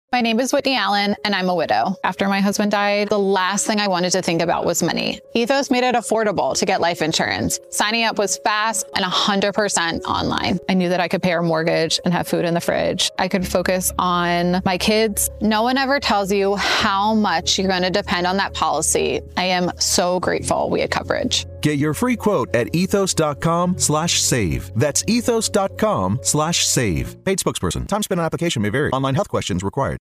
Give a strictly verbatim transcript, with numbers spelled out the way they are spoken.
My name is Whitney Allen, and I'm a widow. After my husband died, the last thing I wanted to think about was money. Ethos made it affordable to get life insurance. Signing up was fast and one hundred percent online. I knew that I could pay our mortgage and have food in the fridge. I could focus on my kids. No one ever tells you how much you're going to depend on that policy. I am so grateful we had coverage. Get your free quote at ethos.com slash save. That's ethos.com slash save. Paid spokesperson. Time spent on application may vary. Online health questions required.